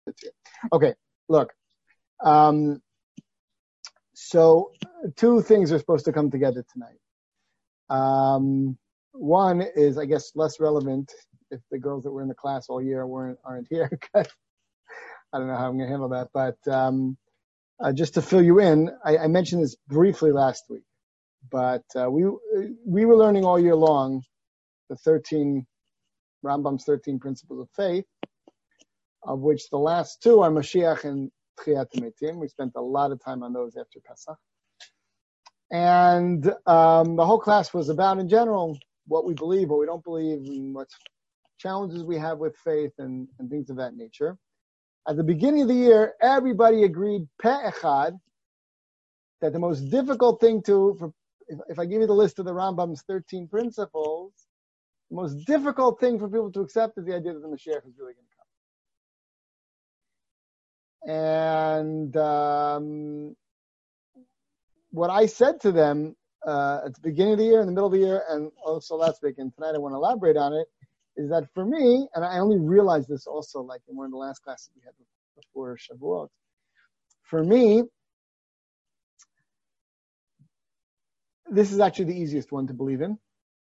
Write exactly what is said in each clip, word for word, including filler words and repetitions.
Okay, look. Um, so two things are supposed to come together tonight. Um, one is, I guess, less relevant if the girls that were in the class all year weren't aren't here. I don't know how I'm going to handle that, but um, uh, just to fill you in, I, I mentioned this briefly last week, but uh, we we were learning all year long the thirteen Rambam's thirteen principles of faith, of which the last two are Mashiach and Tchiyat HaMetim. We spent a lot of time on those after Pesach. And um, the whole class was about, in general, what we believe, what we don't believe, and what challenges we have with faith and, and things of that nature. At the beginning of the year, everybody agreed, Peh Echad, that the most difficult thing to, for, if, if I give you the list of the Rambam's thirteen principles, the most difficult thing for people to accept is the idea that the Mashiach is really going to come. And um, what I said to them uh, at the beginning of the year, in the middle of the year, and also last week, and tonight I want to elaborate on it, is that for me, and I only realized this also like in one of the last classes we had before Shavuot, for me, this is actually the easiest one to believe in.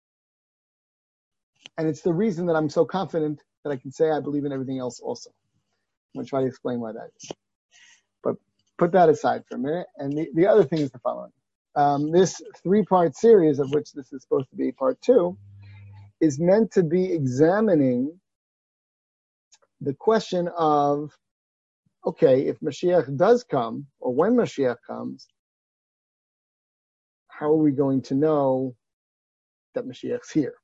And it's the reason that I'm so confident that I can say I believe in everything else also. I'm going to try to explain why that is. But put that aside for a minute. And the, the other thing is the following. Um, this three-part series, of which this is supposed to be part two, is meant to be examining the question of, okay, if Mashiach does come, or when Mashiach comes, how are we going to know that Mashiach's here?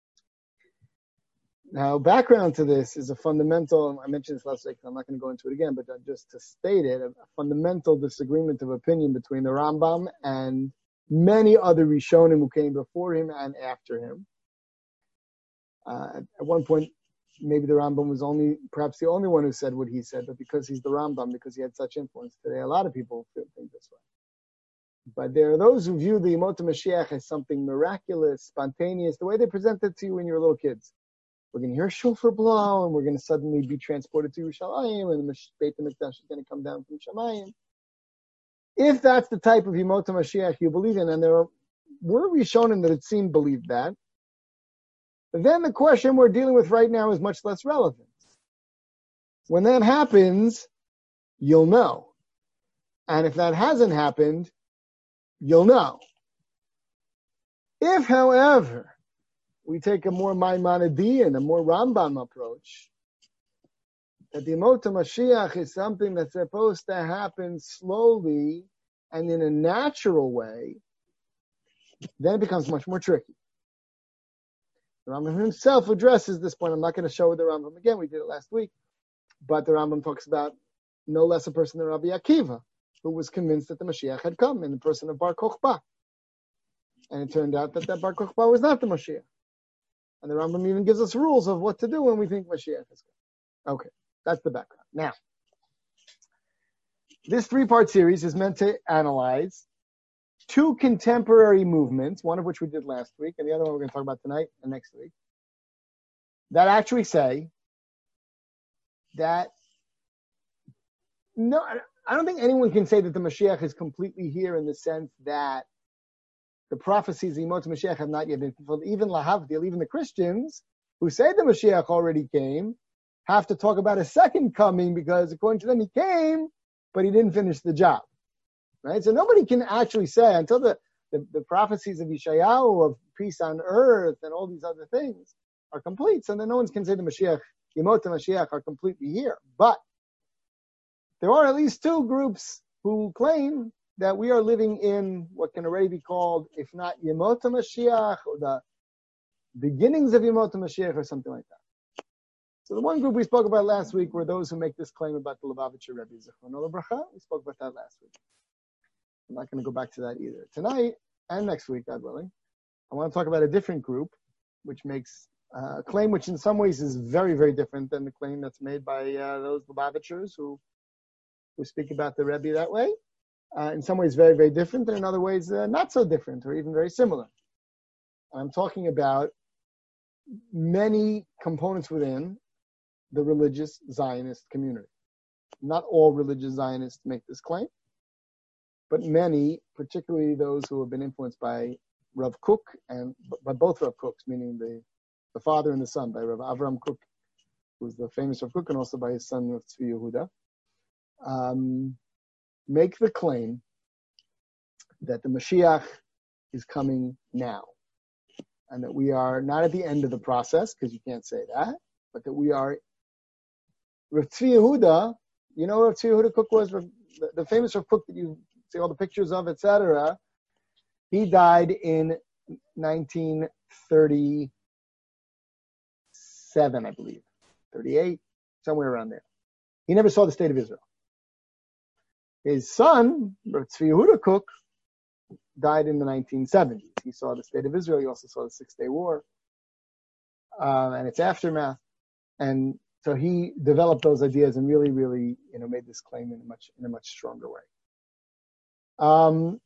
Now, background to this is a fundamental, I mentioned this last week, so I'm not going to go into it again, but just to state it, a fundamental disagreement of opinion between the Rambam and many other Rishonim who came before him and after him. Uh, at one point, maybe the Rambam was only, perhaps the only one who said what he said, but because he's the Rambam, because he had such influence today, a lot of people feel think this way. But there are those who view the Yemot HaMashiach as something miraculous, spontaneous, the way they present it to you when you're little kids. We're going to hear shofar blow, and we're going to suddenly be transported to Yerushalayim, and the Beit HaMikdash is going to come down from Shamayim. If that's the type of Yemot HaMashiach you believe in, and there are, were Rishonim that it seemed believed that, then the question we're dealing with right now is much less relevant. When that happens, you'll know. And if that hasn't happened, you'll know. If, however, we take a more Maimonidean, a more Rambam approach, that the Yemot HaMashiach is something that's supposed to happen slowly and in a natural way, then it becomes much more tricky. The Rambam himself addresses this point. I'm not going to show the Rambam again. We did it last week. But the Rambam talks about no less a person than Rabbi Akiva, who was convinced that the Mashiach had come in the person of Bar Kokhba. And it turned out that that Bar Kokhba was not the Mashiach. And the Rambam even gives us rules of what to do when we think Mashiach is coming. Okay, that's the background. Now, this three-part series is meant to analyze two contemporary movements, one of which we did last week, and the other one we're going to talk about tonight and next week, that actually say that, no, I don't think anyone can say that the Mashiach is completely here in the sense that the prophecies of Yemot HaMashiach have not yet been fulfilled. Even Lahavdil, even the Christians who say the Mashiach already came, have to talk about a second coming because according to them he came, but he didn't finish the job. Right? So nobody can actually say until the, the, the prophecies of Yeshayahu of peace on earth and all these other things are complete. So then no one can say the Mashiach, Yemot HaMashiach are completely here. But there are at least two groups who claim that we are living in what can already be called, if not Yemot HaMashiach, or the beginnings of Yemot HaMashiach, or something like that. So the one group we spoke about last week were those who make this claim about the Lubavitcher Rebbe, Zichrono Livracha. We spoke about that last week. I'm not going to go back to that either. Tonight and next week, God willing, I want to talk about a different group, which makes uh, a claim which in some ways is very, very different than the claim that's made by uh, those Lubavitchers who, who speak about the Rebbe that way. Uh, in some ways very, very different, and in other ways uh, not so different, or even very similar. I'm talking about many components within the religious Zionist community. not all religious Zionists make this claim, but many, particularly those who have been influenced by Rav Kook and by both Rav Kooks, meaning the, the father and the son, by Rav Avram Kook, who's the famous Rav Kook, and also by his son Rav Tzvi Yehuda, um, make the claim that the Mashiach is coming now, and that we are not at the end of the process, because you can't say that, but that we are. Rav Tzvi Yehuda, you know Rav Tzvi Yehuda Kook was, the, the famous Rav Kook that you see all the pictures of, et cetera. He died in nineteen thirty-seven, I believe, thirty-eight, somewhere around there. He never saw the state of Israel. His son, Rav Tzvi Yehuda Kook, died in the nineteen seventies. He saw the state of Israel. He also saw the Six-Day War uh, and its aftermath. And so he developed those ideas and really, really, you know, made this claim in a much in a much stronger way. Um,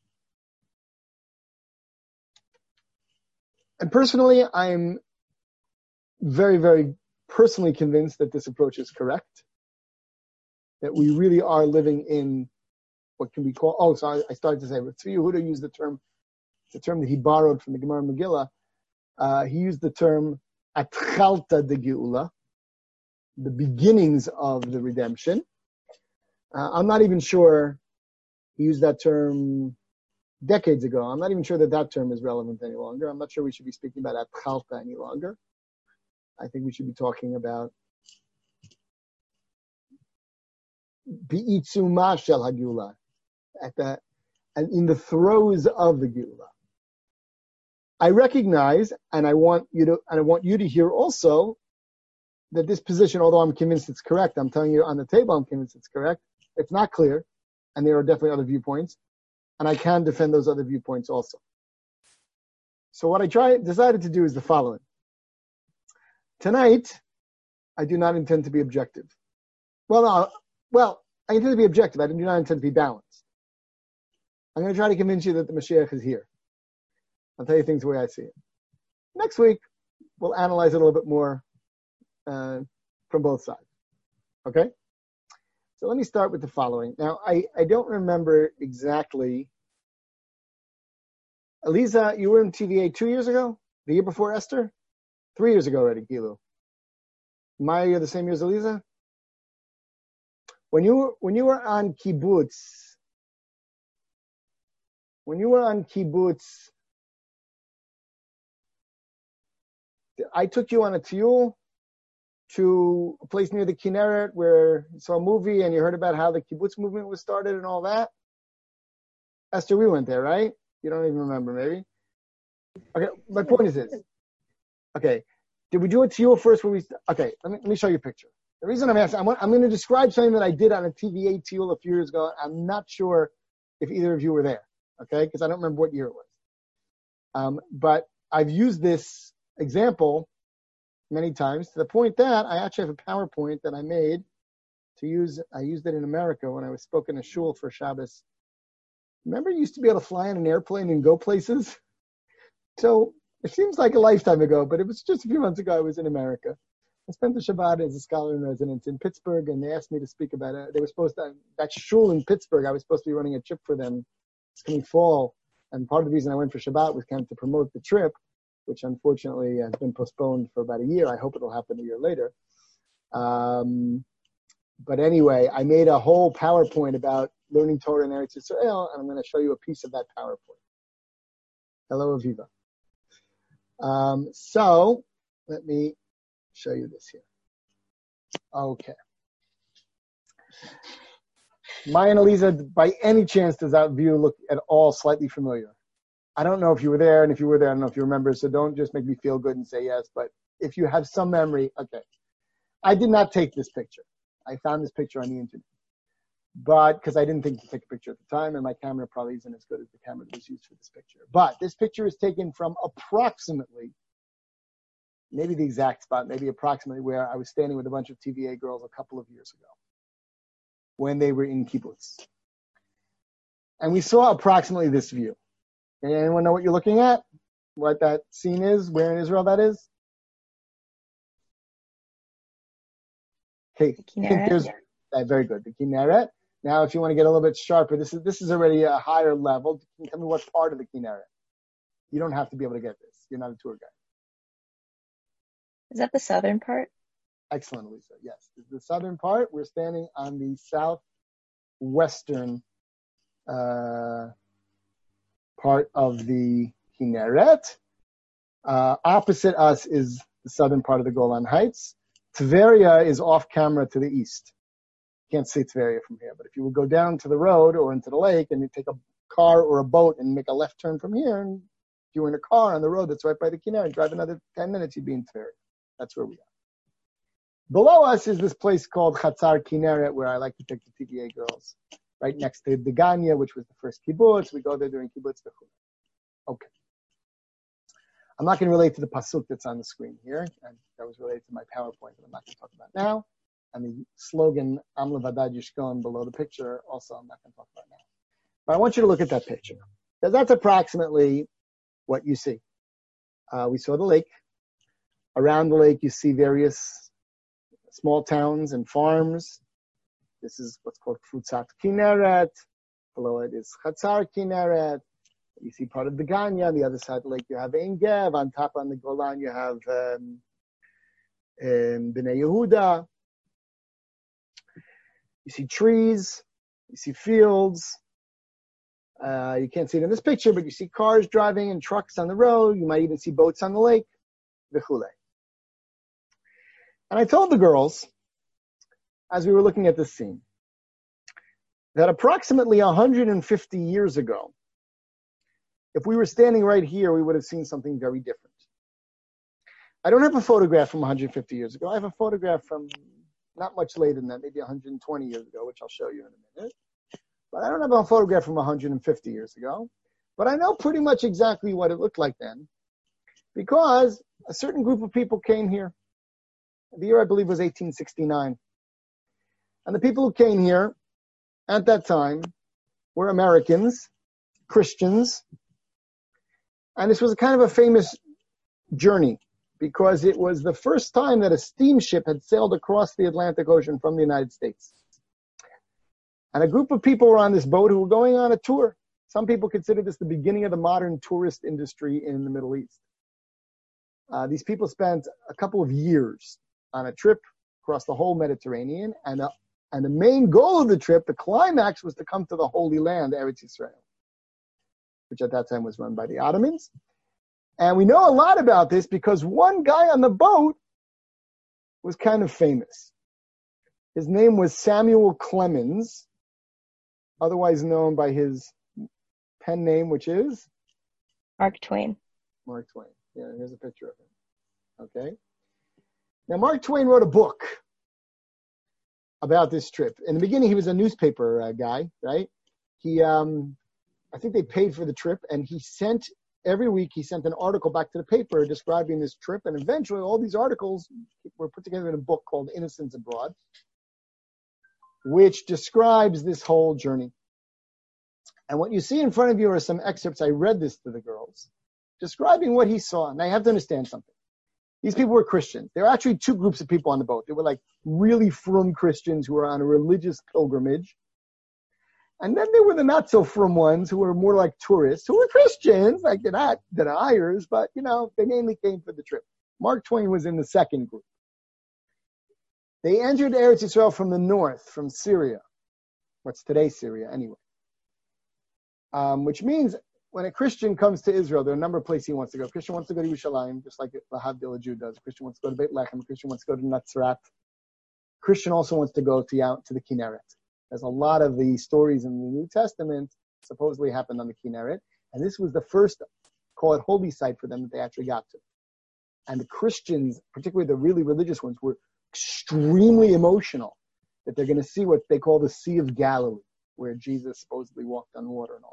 and personally, I'm very, very personally convinced that this approach is correct. That we really are living in what can be called, oh, so I, I started to say, Tzvi Yehuda used the term, the term that he borrowed from the Gemara Megillah. Uh, he used the term Atchalta de Geula, the beginnings of the redemption. Uh, I'm not even sure he used that term decades ago. I'm not even sure that that term is relevant any longer. I'm not sure we should be speaking about Atchalta any longer. I think we should be talking about Bi'itzuma shel HaGeula, at the, and in the throes of the Geula. I recognize, and I want you to, and I want you to hear also, that this position, although I'm convinced it's correct, I'm telling you on the table, I'm convinced it's correct. It's not clear, and there are definitely other viewpoints, and I can defend those other viewpoints also. So what I try decided to do is the following. Tonight, I do not intend to be objective. Well, no, well, I intend to be objective. I do not intend to be balanced. I'm going to try to convince you that the Mashiach is here. I'll tell you things the way I see it. Next week, we'll analyze it a little bit more uh, from both sides. Okay? So let me start with the following. Now, I, I don't remember exactly. Eliza, you were in T V A two years ago? The year before Esther? Three years ago already, Gilu. Maya, you're the same year as Eliza? When you were, when you were on kibbutz, when you were on kibbutz, I took you on a tiyul to a place near the Kinneret where you saw a movie and you heard about how the kibbutz movement was started and all that. Esther, we went there, right? You don't even remember, maybe? Okay, my point is this. Okay, did we do a tiyul first? Where we? Okay, let me let me show you a picture. The reason I'm asking, I'm, I'm going to describe something that I did on a T V A tiyul a few years ago. I'm not sure if either of you were there, okay? Because I don't remember what year it was. Um, but I've used this example many times to the point that I actually have a PowerPoint that I made to use. I used it in America when I was spoken a shul for Shabbos. Remember, you used to be able to fly on an airplane and go places? So it seems like a lifetime ago, but it was just a few months ago I was in America. I spent the Shabbat as a scholar in residence in Pittsburgh, and they asked me to speak about it. They were supposed to, that shul in Pittsburgh, I was supposed to be running a trip for them this coming fall. And part of the reason I went for Shabbat was kind of to promote the trip, which unfortunately has been postponed for about a year. I hope it'll happen a year later. Um, but anyway, I made a whole PowerPoint about learning Torah in Eretz Yisrael, and I'm going to show you a piece of that PowerPoint. Hello, Aviva. Um, so let me show you this here. Okay. Maya and Eliza, by any chance, does that view look at all slightly familiar? I don't know if you were there, and if you were there, I don't know if you remember, so don't just make me feel good and say yes, but if you have some memory, okay. I did not take this picture. I found this picture on the internet, but because I didn't think to take a picture at the time, and my camera probably isn't as good as the camera that was used for this picture. But this picture is taken from approximately, maybe the exact spot, maybe approximately where I was standing with a bunch of T V A girls a couple of years ago when they were in kibbutz. And we saw approximately this view. Anyone know what you're looking at? What that scene is? Where in Israel that is? Okay, think there's, Uh, very good. The Kinneret. Now, if you want to get a little bit sharper, this is this is already a higher level. Can you tell me what part of the Kinneret? You don't have to be able to get this. You're not a tour guide. Is that the southern part? Excellent, Lisa. Yes. The southern part, we're standing on the southwestern uh, part of the Kinneret. Uh, opposite us is the southern part of the Golan Heights. Tveria is off camera to the east. You can't see Tveria from here, but if you would go down to the road or into the lake and you take a car or a boat and make a left turn from here, and if you were in a car on the road that's right by the Kinneret, drive another ten minutes, you'd be in Tveria. That's where we are. Below us is this place called Chatzar Kinneret, where I like to take the T V A girls, right next to Degania, which was the first kibbutz. We go there during kibbutz. Okay. I'm not going to relate to the pasuk that's on the screen here, and that was related to my PowerPoint that I'm not going to talk about now. And the slogan, Am Levadad Yishkon, below the picture, also I'm not going to talk about now. But I want you to look at that picture, because that's approximately what you see. Uh, we saw the lake. Around the lake, you see various small towns and farms. This is what's called Kfutzat Kinneret. Below it is Chatzar Kinneret. You see part of the Ganya. On the other side of the lake, you have Ein Gev. On top, on the Golan, you have um, um, Bnei Yehuda. You see trees. You see fields. Uh, you can't see it in this picture, but you see cars driving and trucks on the road. You might even see boats on the lake. V'chulei. And I told the girls, as we were looking at this scene, that approximately one hundred fifty years ago, if we were standing right here, we would have seen something very different. I don't have a photograph from one hundred fifty years ago. I have a photograph from not much later than that, maybe one hundred twenty years ago, which I'll show you in a minute. But I don't have a photograph from one hundred fifty years ago. But I know pretty much exactly what it looked like then, because a certain group of people came here. The year, I believe, was eighteen sixty-nine. And the people who came here at that time were Americans, Christians. And this was a kind of a famous journey because it was the first time that a steamship had sailed across the Atlantic Ocean from the United States. And a group of people were on this boat who were going on a tour. Some people consider this the beginning of the modern tourist industry in the Middle East. Uh, these people spent a couple of years on a trip across the whole Mediterranean, and, uh, and the main goal of the trip, the climax, was to come to the Holy Land, Eretz Yisrael, which at that time was run by the Ottomans. And we know a lot about this because one guy on the boat was kind of famous. His name was Samuel Clemens, otherwise known by his pen name, which is? Mark Twain. Mark Twain. Yeah, here's a picture of him. Okay. Now, Mark Twain wrote a book about this trip. In the beginning, he was a newspaper uh, guy, right? He, um, I think they paid for the trip, and he sent, every week, he sent an article back to the paper describing this trip, and eventually all these articles were put together in a book called Innocents Abroad, which describes this whole journey. And what you see in front of you are some excerpts. I read this to the girls, describing what he saw. Now, you have to understand something. These people were Christians. There were actually two groups of people on the boat. They were like really frum Christians who were on a religious pilgrimage. And then there were the not so frum ones who were more like tourists, who were Christians, like they're not deniers, but, you know, they mainly came for the trip. Mark Twain was in the second group. They entered Eretz Yisrael from the north, from Syria. What's today's Syria, anyway. Um, which means when a Christian comes to Israel, there are a number of places he wants to go. A Christian wants to go to Yerushalayim, just like the Havdalah Jew does. A Christian wants to go to Beit Lechem. A Christian wants to go to Nazareth. A Christian also wants to go to, out to the Kinneret. There's a lot of the stories in the New Testament supposedly happened on the Kinneret. And this was the first, call it holy site for them that they actually got to. And the Christians, particularly the really religious ones, were extremely emotional that they're going to see what they call the Sea of Galilee, where Jesus supposedly walked on water and all.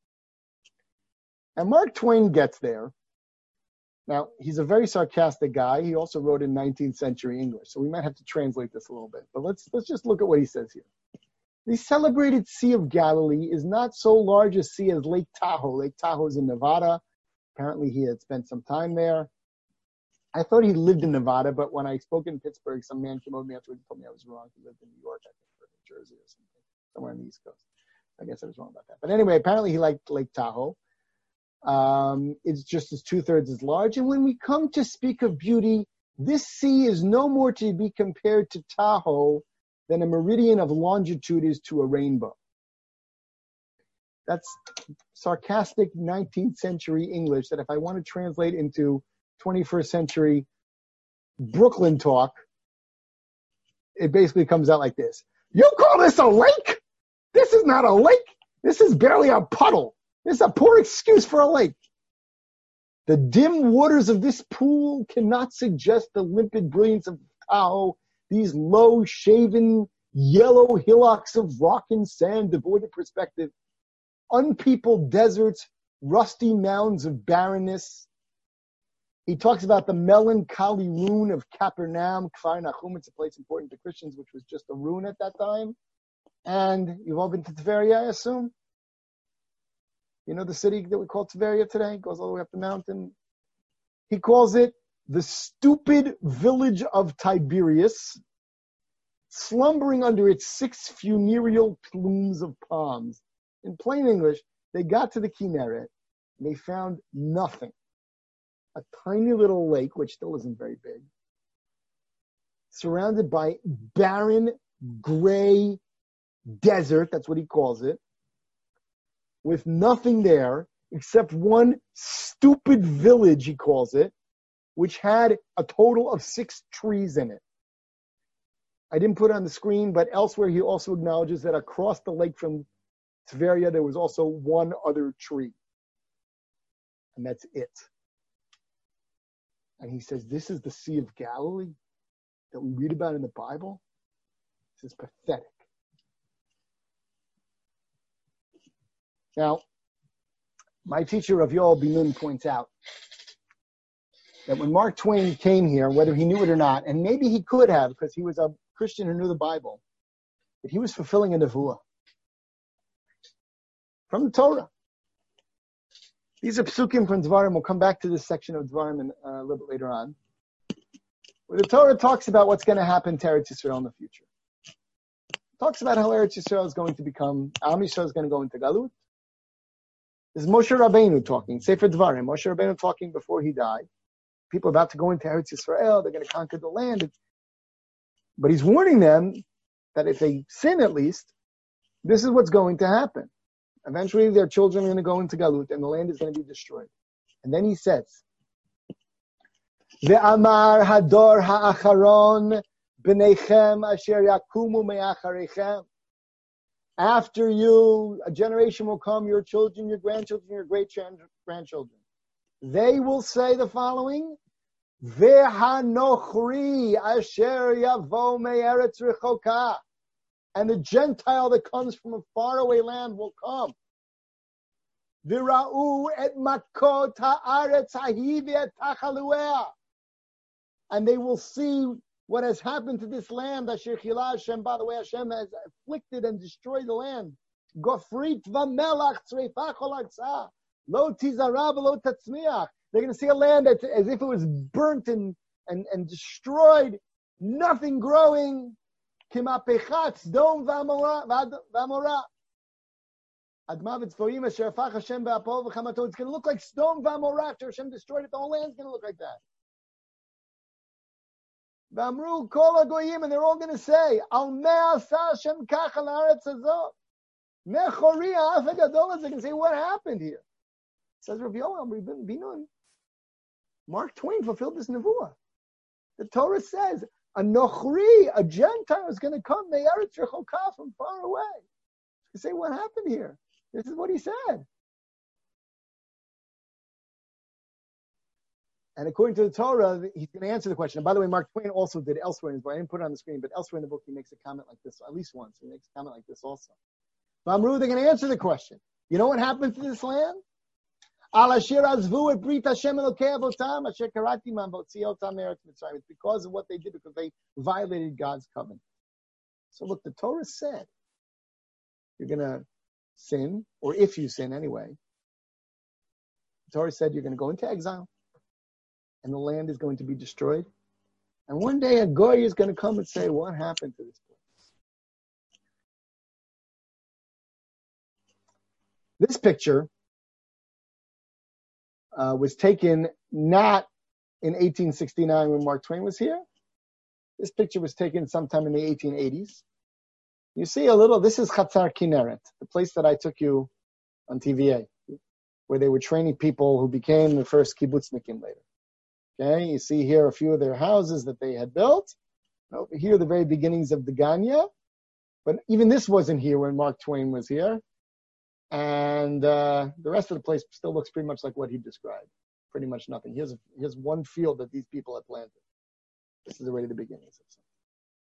And Mark Twain gets there. Now, he's a very sarcastic guy. He also wrote in nineteenth century English, so we might have to translate this a little bit. But let's let's just look at what he says here. The celebrated Sea of Galilee is not so large a sea as Lake Tahoe. Lake Tahoe is in Nevada. Apparently, he had spent some time there. I thought he lived in Nevada, but when I spoke in Pittsburgh, some man came over to me afterwards and told me I was wrong. He lived in New York, I think, for Jersey or something, somewhere on the East Coast. I guess I was wrong about that. But anyway, apparently he liked Lake Tahoe. Um, it's just as two-thirds as large. And when we come to speak of beauty, this sea is no more to be compared to Tahoe than a meridian of longitude is to a rainbow. That's sarcastic nineteenth century English that if I want to translate into twenty-first century Brooklyn talk, it basically comes out like this. You call this a lake? This is not a lake. This is barely a puddle. This is a poor excuse for a lake. The dim waters of this pool cannot suggest the limpid brilliance of Tahoe. These low, shaven, yellow hillocks of rock and sand devoid of perspective, unpeopled deserts, rusty mounds of barrenness. He talks about the melancholy ruin of Capernaum, Kfar Nachum. It's a place important to Christians, which was just a ruin at that time. And you've all been to Tveria, I assume? You know the city that we call Tveria today? It goes all the way up the mountain. He calls it the stupid village of Tiberias, slumbering under its six funereal plumes of palms. In plain English, they got to the Kinneret, and they found nothing. A tiny little lake, which still isn't very big, surrounded by barren, gray desert, that's what he calls it, with nothing there except one stupid village, he calls it, which had a total of six trees in it. I didn't put it on the screen, but elsewhere he also acknowledges that across the lake from Tveria, there was also one other tree. And that's it. And he says, this is the Sea of Galilee that we read about in the Bible? This is pathetic. Now, my teacher, Rav Yoel Ben-Nun, points out that when Mark Twain came here, whether he knew it or not, and maybe he could have because he was a Christian who knew the Bible, that he was fulfilling a nevuah from the Torah. These are psukim from Dvarim. We'll come back to this section of Dvarim in, uh, a little bit later on, where the Torah talks about what's going to happen to Eretz Yisrael in the future. It talks about how Eretz Yisrael is going to become, Am Yisrael is going to go into Galut. This is Moshe Rabbeinu talking, Sefer Dvarim. Moshe Rabbeinu talking before he died. People are about to go into Eretz Yisrael. They're going to conquer the land. But he's warning them that if they sin at least, this is what's going to happen. Eventually their children are going to go into Galut and the land is going to be destroyed. And then he says, Ve'amar hador ha'acharon b'neichem asher yakumu me'acharechem. After you, a generation will come, your children, your grandchildren, your great-grandchildren. They will say the following, Ve'hanochri asher yavo me'eretz rechoka. And the Gentile that comes from a faraway land will come. Vira'u et makot ha'aretz hahi ve'et tachaluea. And they will see what has happened to this land. Asher chila Hashem, by the way, Hashem has afflicted and destroyed the land. Gofrit v'melach tzreifach olaksa. Lo tizara v'lo tatzmiach. They're going to see a land that's as if it was burnt and, and, and destroyed. Nothing growing. Kimapechat Sdom v'Amorah. Adma v'tzvoim asher afach Hashem be'apol v'chamato. It's going to look like Sdom v'Amorah after Hashem destroyed it. The whole land's going to look like that. V'amru kol hagoyim, and they're all going to say, Al me'asa Hashem kach al haaretz hazot. Mechori ha'af hagadol. They're going to say, what happened here? Says Rav Yoel Ben-Nun. Mark Twain fulfilled this nevuah. The Torah says, a Nochri, a Gentile, is going to come me'eretz rechoka from far away. You say, what happened here? This is what he said. And according to the Torah, he's going to answer the question. And by the way, Mark Twain also did elsewhere in his book. I didn't put it on the screen, but elsewhere in the book, he makes a comment like this, at least once. He makes a comment like this also. Vamru, they're going to answer the question. You know what happened to this land? It's because of what they did, because they violated God's covenant. So look, the Torah said, you're going to sin, or if you sin anyway, the Torah said you're going to go into exile, and the land is going to be destroyed. And one day a goy is going to come and say, what happened to this place? This picture uh, was taken not in eighteen sixty-nine when Mark Twain was here. This picture was taken sometime in the eighteen eighties. You see a little, this is Chatzar Kinneret, the place that I took you on T V A, where they were training people who became the first kibbutznikim later. Okay, you see here a few of their houses that they had built. Over here, the very beginnings of the Ganya. But even this wasn't here when Mark Twain was here. And uh, the rest of the place still looks pretty much like what he described. Pretty much nothing. Here's, a, here's one field that these people had planted. This is already the beginnings of something.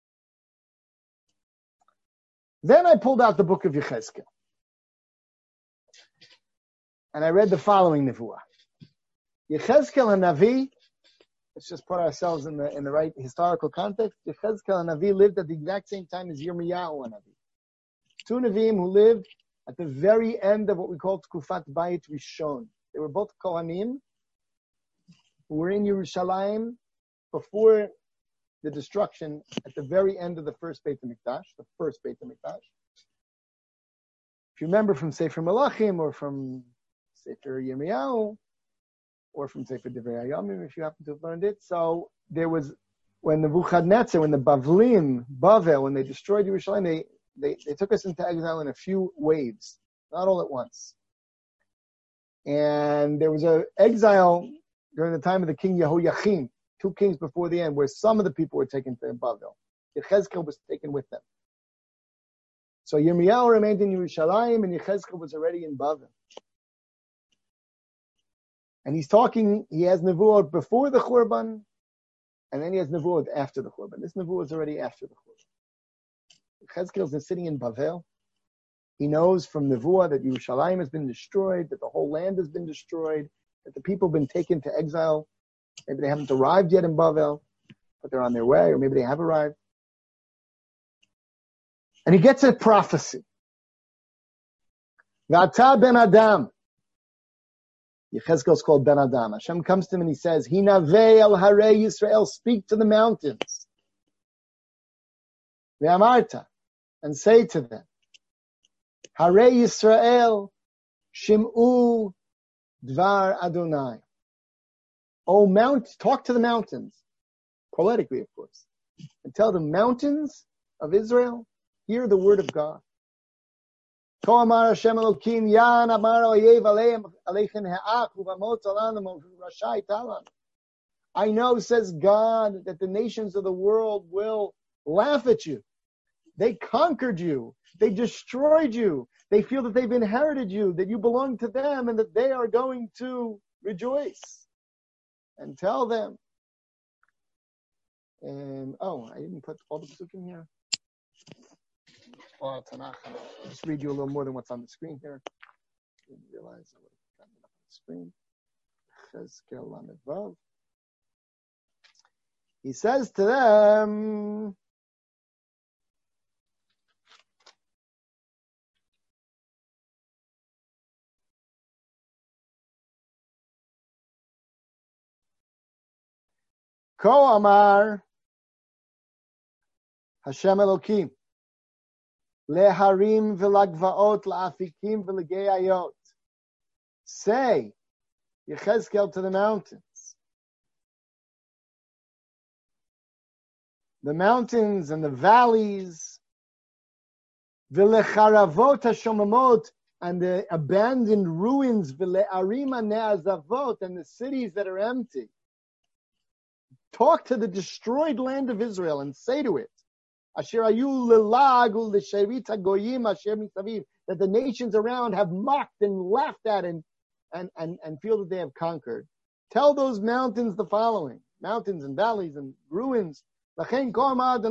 Then I pulled out the book of Yechezkel. And I read the following nevuah. Yechezkel HaNavi, let's just put ourselves in the in the right historical context. Yechezkel HaNavi lived at the exact same time as Yirmiyahu HaNavi. Two Nevi'im who lived at the very end of what we call Tkufat Bayit Rishon. They were both Kohanim who were in Yerushalayim before the destruction at the very end of the first Beit HaMikdash, the first Beit HaMikdash. If you remember from Sefer Malachim or from Sefer Yirmiyahu, or from Sefer Divrei Hayamim, if you happen to have learned it. So there was, when the Nebuchadnezzar, when the Bavlim, Bavel, when they destroyed Yerushalayim, they, they, they took us into exile in a few waves, not all at once. And there was an exile during the time of the king Yehoiachim, two kings before the end, where some of the people were taken to Bavel. Yechezkel was taken with them. So Yirmiyahu remained in Yerushalayim, and Yechezkel was already in Bavel. And he's talking, he has Nevuot before the Churban, and then he has Nevuot after the Churban. This Nevuot is already after the Churban. Chezkel is sitting in Bavel. He knows from Nevuah that Yerushalayim has been destroyed, that the whole land has been destroyed, that the people have been taken to exile. Maybe they haven't arrived yet in Bavel, but they're on their way, or maybe they have arrived. And he gets a prophecy. V'ata ben Adam. Yechezkel is called Ben Adam. Hashem comes to him and he says, Hinavei el harei Yisrael, speak to the mountains. Ve'amarta, and say to them, Harei Yisrael, shim'u dvar Adonai. Oh, mount, talk to the mountains, poetically, of course, and tell the mountains of Israel, hear the word of God. I know, says God, that the nations of the world will laugh at you. They conquered you. They destroyed you. They feel that they've inherited you, that you belong to them, and that they are going to rejoice. And tell them. And, oh, I didn't put all the psukim here. Or Tanakh. I'll just read you a little more than what's on the screen here. Didn't realize I would have gotten it up on the screen. Chezkel Lamed Vav. He says to them, Ko Amar Hashem Elokim. Leharim v'lagvaot la'afikim v'legeayot. Say, Yechezkel to the mountains. The mountains and the valleys. V'lecharavot hashomamot, and the abandoned ruins. V'le'arim ha'ne'azavot, and the cities that are empty. Talk to the destroyed land of Israel and say to it, Asher ayu lelag u'lesherit hagoyim asher misaviv, that the nations around have mocked and laughed at and, and, and, and feel that they have conquered. Tell those mountains the following, mountains and valleys and ruins. I'm going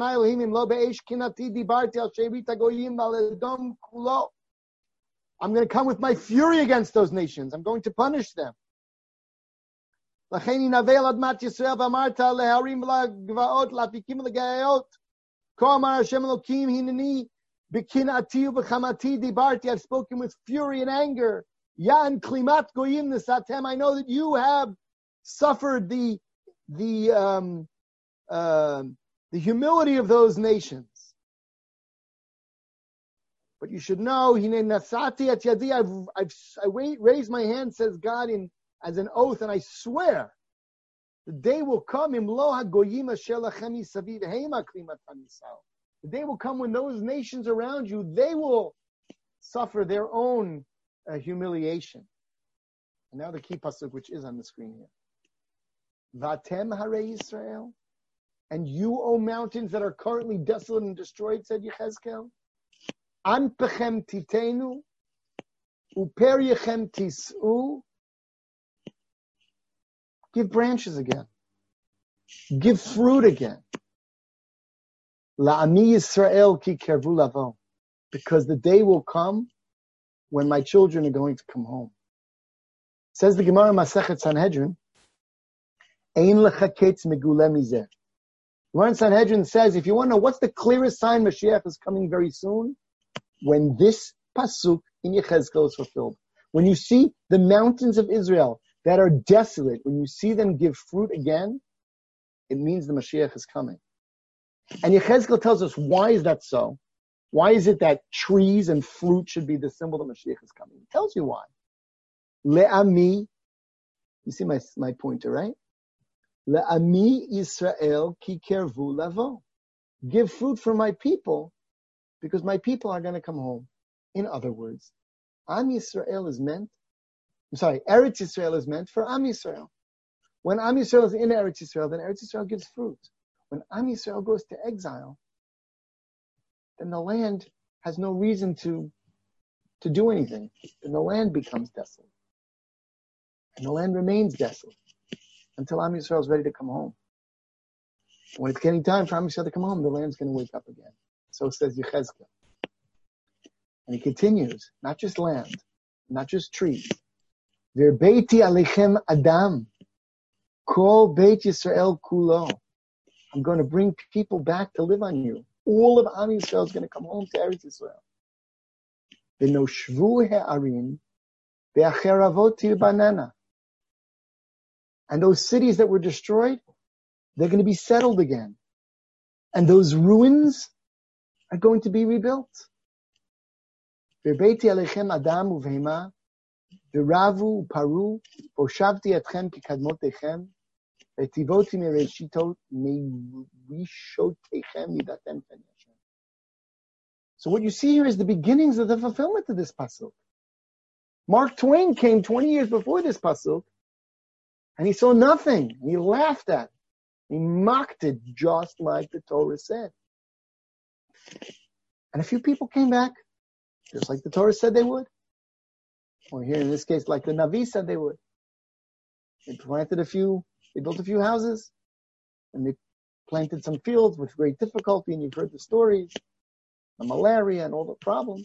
to come with my fury against those nations. I'm going to punish them. I've spoken with fury and anger. Yan klimat goyim nesatem. I know that you have suffered the the um, uh, the humility of those nations. But you should know, Hine nasati at yadi, I've, I've, I raised my hand, says God, in as an oath, and I swear, the day will come, Imlo hagoyim asher lachem yisaviv, heima klimat hanisal. The day will come when those nations around you, they will suffer their own uh, humiliation. And now the key pasuk, which is on the screen here. Vatem hare Yisrael, and you, O mountains that are currently desolate and destroyed, said Yechezkel, An pechem titenu, uper yechem tis'u, give branches again. Give fruit again. La'ami Yisrael ki kervu lavo, because the day will come when my children are going to come home. Says the Gemara Masechet Sanhedrin, Ein lecha ketz megule mizeh. Gemara in Sanhedrin says, if you want to know what's the clearest sign Mashiach is coming very soon, when this pasuk in Yechezkel is fulfilled. When you see the mountains of Israel that are desolate, when you see them give fruit again, it means the Mashiach is coming. And Yechezkel tells us, why is that so? Why is it that trees and fruit should be the symbol that Mashiach is coming? He tells you why. Le'ami, you see my, my pointer, right? Le'ami Yisrael ki kervu lavo. Give fruit for my people, because my people are going to come home. In other words, Am Yisrael is meant, I'm sorry, Eretz Yisrael is meant for Am Yisrael. When Am Yisrael is in Eretz Yisrael, then Eretz Yisrael gives fruit. When Am Yisrael goes to exile, then the land has no reason to, to do anything. Then the land becomes desolate. And the land remains desolate until Am Yisrael is ready to come home. When it's getting time for Am Yisrael to come home, the land's going to wake up again. So says Yechezkel. And he continues, not just land, not just trees. Verbeiti alechem Adam, kol Beit Yisrael kulo. I'm going to bring people back to live on you. All of Am Yisrael is going to come home to Eretz Yisrael. V'noshvu he'arim ve'acheravot tirbanana. And those cities that were destroyed, they're going to be settled again. And those ruins are going to be rebuilt. Verbeiti alechem Adam uvehema, v'ravu uparu, v'oshavti etchem kikadmotechem, v'tivoti mereshitot meirishotechem midatem fenyashem. So what you see here is the beginnings of the fulfillment of this pasuk. Mark Twain came twenty years before this pasuk, and he saw nothing. He laughed at it. He mocked it, just like the Torah said. And a few people came back, just like the Torah said they would. Or here in this case, like the Navi said they would. They planted a few, they built a few houses, and they planted some fields with great difficulty, and you've heard the stories, the malaria and all the problems.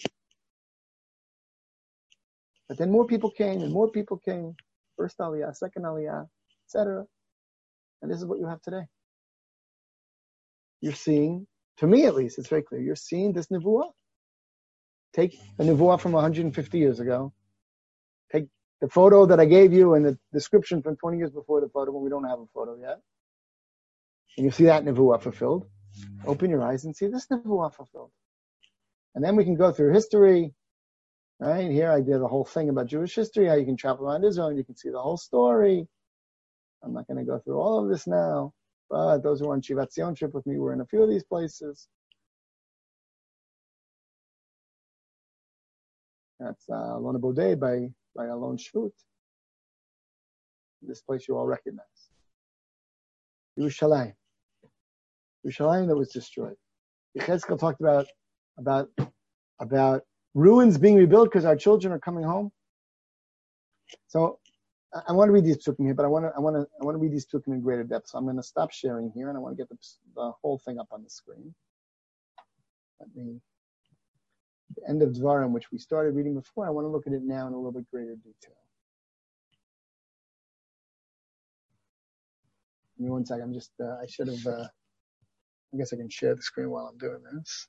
But then more people came, and more people came. First Aliyah, second Aliyah, et cetera. And this is what you have today. You're seeing, to me at least, it's very clear, you're seeing this Nevuah. Take a Nevuah from one hundred fifty years ago. Take the photo that I gave you and the description from twenty years before the photo when we don't have a photo yet. And you see that Nevuah fulfilled. Open your eyes and see this Nevuah fulfilled. And then we can go through history. Right? Here I did a whole thing about Jewish history, how you can travel around Israel and you can see the whole story. I'm not going to go through all of this now, but those who were on Shivat Zion trip with me were in a few of these places. That's uh, Alona Bodeh by, by Alon Shvut. This place you all recognize. Yerushalayim. Yerushalayim that was destroyed. Yechezkel talked about, about, about ruins being rebuilt because our children are coming home. So I, I want to read these psukim here, but I want to I want to I want to read these psukim in greater depth. So I'm going to stop sharing here, and I want to get the, the whole thing up on the screen. Let me. The end of Dvarim, which we started reading before, I want to look at it now in a little bit greater detail. Give me one second. I'm just. Uh, I should have. Uh, I guess I can share the screen while I'm doing this.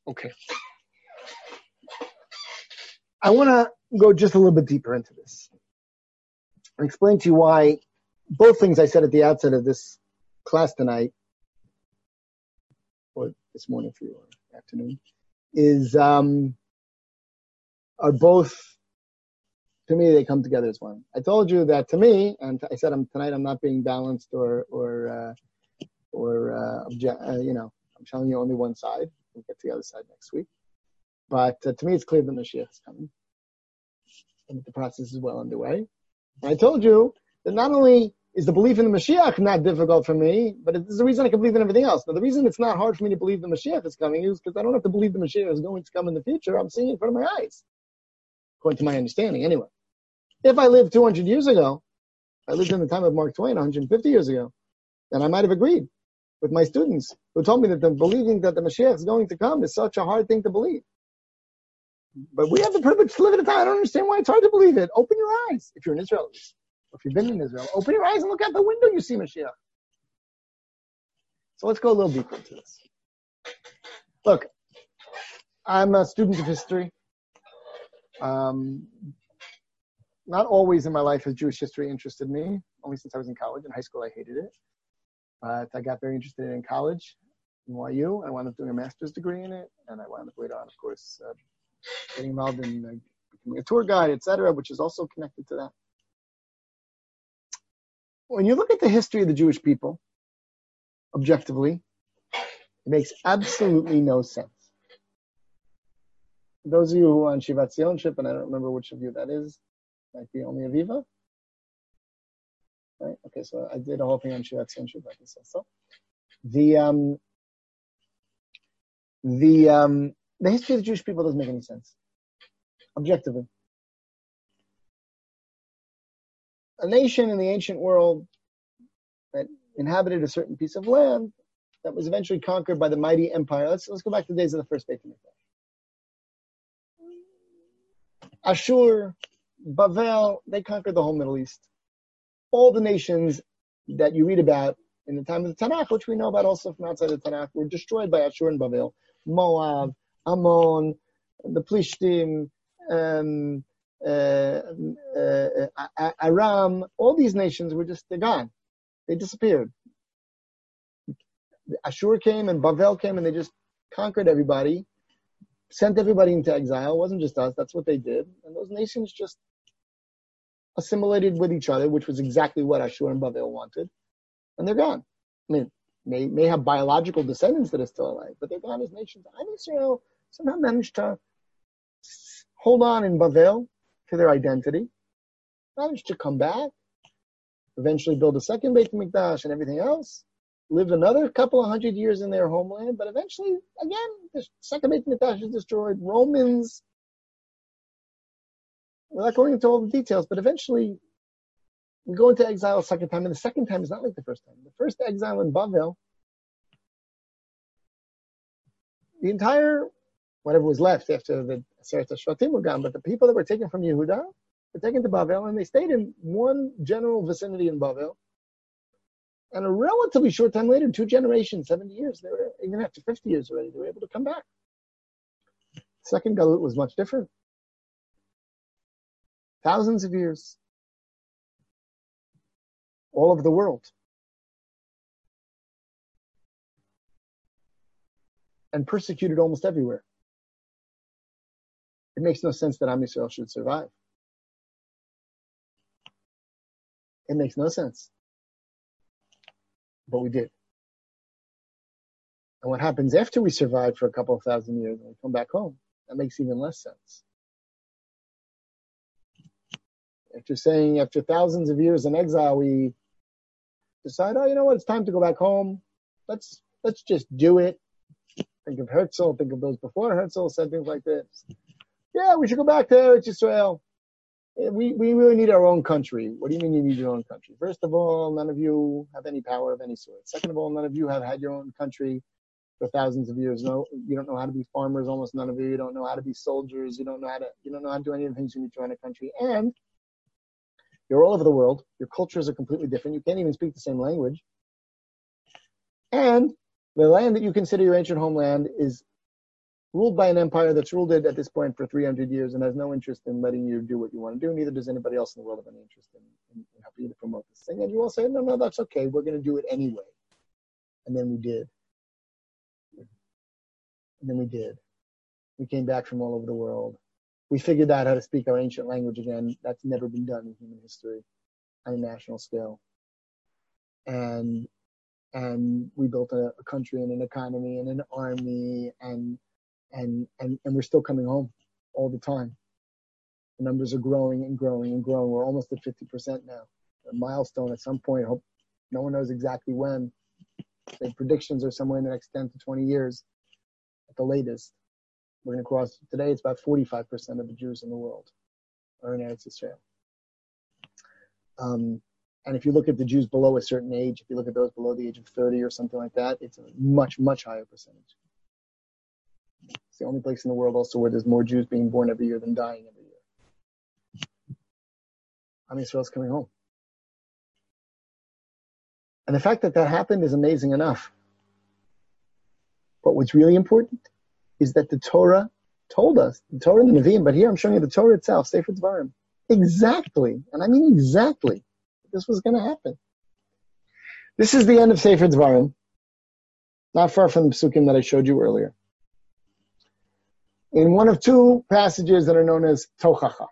Okay. I want to go just a little bit deeper into this and explain to you why both things I said at the outset of this class tonight, or this morning for you, or afternoon, is um, are both, to me, they come together as one. I told you that to me, and I said I'm, tonight I'm not being balanced or or uh, or uh, obje- uh, you know, I'm showing you only one side. We'll get to the other side next week. But uh, to me, it's clear that Mashiach is coming, and that the process is well underway. And I told you that not only is the belief in the Mashiach not difficult for me, but it's the reason I can believe in everything else. Now, the reason it's not hard for me to believe the Mashiach is coming is because I don't have to believe the Mashiach is going to come in the future. I'm seeing it in front of my eyes, according to my understanding, anyway. If I lived two hundred years ago, I lived in the time of Mark Twain, one hundred fifty years ago, then I might have agreed with my students who told me that the believing that the Mashiach is going to come is such a hard thing to believe. But we have the privilege to live at a time. I don't understand why it's hard to believe it. Open your eyes. If you're in Israel, or if you've been in Israel, open your eyes and look out the window. You see Mashiach. So let's go a little deeper into this. Look, I'm a student of history. Um, not always in my life has Jewish history interested me. Only since I was in college. In high school, I hated it. But I got very interested in it in college, N Y U. I wound up doing a master's degree in it. And I wound up later on, of course, uh, getting involved in uh, becoming a tour guide, et cetera, which is also connected to that. When you look at the history of the Jewish people, objectively, it makes absolutely no sense. Those of you who are on Shivat Zionship, and I don't remember which of you that is, might be only Aviva. Right? Okay, so I did a whole thing on Shivat Zionship, like I said. So the um, the um, the history of the Jewish people doesn't make any sense, objectively. A nation in the ancient world that inhabited a certain piece of land that was eventually conquered by the mighty empire. Let's let's go back to the days of the first Beit HaMikdash. Ashur, Bavel, they conquered the whole Middle East. All the nations that you read about in the time of the Tanakh, which we know about also from outside the Tanakh, were destroyed by Ashur and Bavel. Moab, Ammon, the Plishtim, um, uh, uh, Aram, all these nations were just, they're gone. They disappeared. Ashur came and Bavel came and they just conquered everybody, sent everybody into exile. It wasn't just us, that's what they did. And those nations just assimilated with each other, which was exactly what Ashur and Bavel wanted. And they're gone. I mean, may may have biological descendants that are still alive, but they're gone as nations. Am Israel somehow managed to hold on in Bavel to their identity, managed to come back, eventually build a second Beit HaMikdash and everything else, lived another couple of hundred years in their homeland, but eventually, again, the second Beit HaMikdash is destroyed. Romans, we're not going into all the details, but eventually we go into exile a second time, and the second time is not like the first time. The first exile in Bavel, the entire, whatever was left after the Aseret HaShvatim were gone, but the people that were taken from Yehuda were taken to Bavel, and they stayed in one general vicinity in Bavel. And a relatively short time later, two generations, seventy years, they were, even after fifty years already, they were able to come back. The second Galut was much different. Thousands of years. All over the world. And persecuted almost everywhere. It makes no sense that Am Yisrael should survive. It makes no sense. But we did. And what happens after we survive for a couple of thousand years and we come back home, that makes even less sense. After saying, after thousands of years in exile, we decide, oh, you know what, it's time to go back home. Let's let's just do it. Think of Herzl, think of those before Herzl said things like this. Yeah, we should go back to Eretz Yisrael. We, we really need our own country. What do you mean you need your own country? First of all, none of you have any power of any sort. Second of all, none of you have had your own country for thousands of years. No, you don't know how to be farmers, almost none of you. You don't know how to be soldiers. You don't know how to, you don't know how to do any of the things you need to run a country. And you're all over the world. Your cultures are completely different. You can't even speak the same language. And the land that you consider your ancient homeland is ruled by an empire that's ruled it at this point for three hundred years and has no interest in letting you do what you want to do. Neither does anybody else in the world have any interest in, in, in helping you to promote this thing. And you all say, no, no, that's okay. We're going to do it anyway. And then we did. And then we did. We came back from all over the world. We figured out how to speak our ancient language again. That's never been done in human history on a national scale. And and we built a, a country and an economy and an army, and and and and we're still coming home all the time. The numbers are growing and growing and growing. We're almost at fifty percent now. A milestone at some point. Hope no one knows exactly when. The predictions are somewhere in the next ten to twenty years at the latest. We're going to cross, today it's about forty-five percent of the Jews in the world are in Eretz Yisrael. Um, and if you look at the Jews below a certain age, if you look at those below the age of thirty or something like that, it's a much, much higher percentage. It's the only place in the world also where there's more Jews being born every year than dying every year. Am Yisrael's coming home. And the fact that that happened is amazing enough. But what's really important is that the Torah told us, the Torah and the Nevi'im, but here I'm showing you the Torah itself, Sefer Dvarim, exactly, and I mean exactly, this was going to happen. This is the end of Sefer Dvarim, not far from the psukim that I showed you earlier. In one of two passages that are known as Tochacha.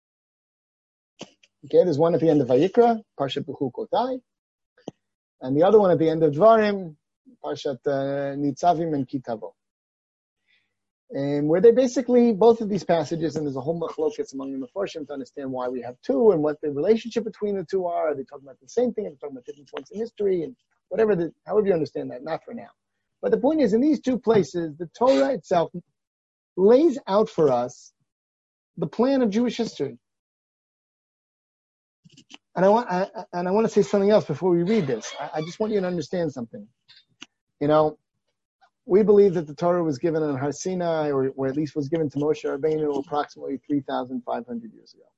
Okay, there's one at the end of Vayikra, Parshat Bechukotai, and the other one at the end of Dvarim, Parshat uh, Nitzavim and Kitavo. And where they basically, both of these passages, and there's a whole machlokas among the Mefarshim to understand why we have two and what the relationship between the two are. Are they talking about the same thing? Are they talking about different points in history? And whatever, the, however you understand that, not for now. But the point is, in these two places, the Torah itself lays out for us the plan of Jewish history. And I want, I, and I want to say something else before we read this. I, I just want you to understand something. You know, we believe that the Torah was given on Har Sinai, or, or at least was given to Moshe Rabbeinu approximately three thousand five hundred years ago.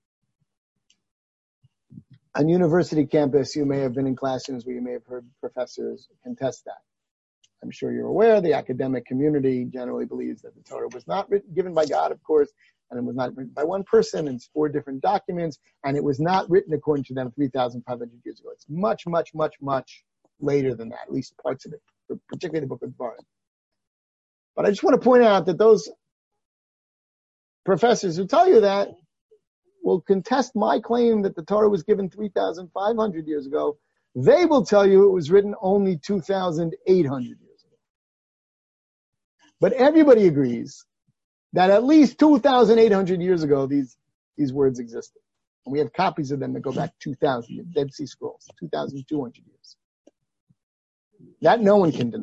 On university campus, you may have been in classrooms where you may have heard professors contest that. I'm sure you're aware the academic community generally believes that the Torah was not written, given by God, of course, and it was not written by one person, and it's four different documents, and it was not written according to them three thousand five hundred years ago. It's much, much, much, much later than that, at least parts of it, particularly the book of Dvarim. But I just want to point out that those professors who tell you that will contest my claim that the Torah was given three thousand five hundred years ago. They will tell you it was written only two thousand eight hundred years ago. But everybody agrees that at least two thousand eight hundred years ago, these, these words existed. And we have copies of them that go back two thousand, Dead Sea Scrolls, two thousand two hundred years. That no one can deny.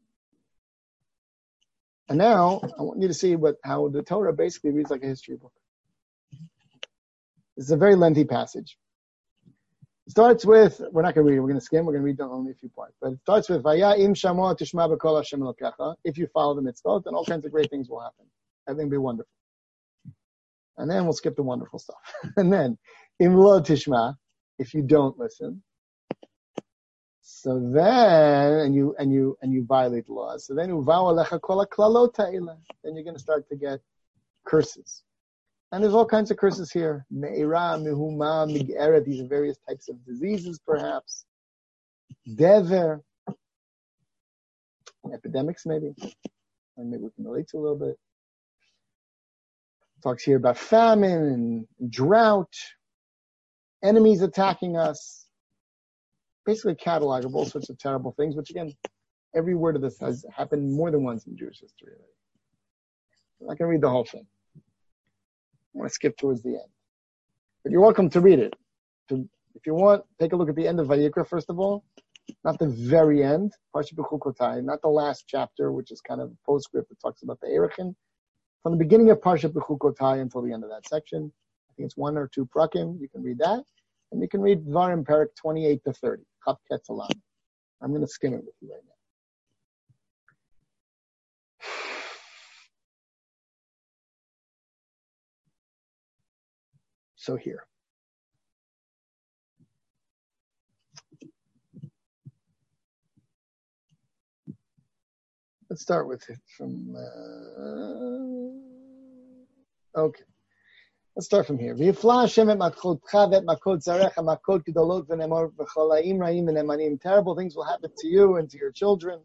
And now, I want you to see what how the Torah basically reads like a history book. This is a very lengthy passage. It starts with, we're not going to read it, we're going to skim, we're going to read only a few parts. But it starts with, Vaya im shamo tishma b'kol Hashem Elokecha. If you follow the mitzvot, then all kinds of great things will happen. Everything will be wonderful. And then we'll skip the wonderful stuff. And then, im lo tishma, if you don't listen. So then, and you and you and you violate the laws. So then, uvav alecha kol haklalot ha'ela. Then you're going to start to get curses, and there's all kinds of curses here. Me'ira, mehuma, mig'eret. These are various types of diseases, perhaps. Dever, epidemics, maybe, and maybe we can relate to a little bit. Talks here about famine and drought, enemies attacking us. Basically a catalog of all sorts of terrible things, which again, every word of this has happened more than once in Jewish history. I'm not going to read the whole thing. I want to skip towards the end. But you're welcome to read it. To, if you want, take a look at the end of Vayikra, first of all. Not the very end, Parshat Bechukotai, not the last chapter, which is kind of a postscript that talks about the Erechin. From the beginning of Parshat Bechukotai until the end of that section. I think it's one or two prakim. You can read that. And you can read Dvarim Perek twenty-eight to thirty. Chaf Ketzalam. I'm going to skim it with you right now. So here. Let's start with it from... Uh, Okay. Let's start from here. V'yifla Hashem et makotcha v'et makot zarecha makot gedolot v'nemor v'chol ha'im ra'im v'nemanim. Terrible things will happen to you and to your children.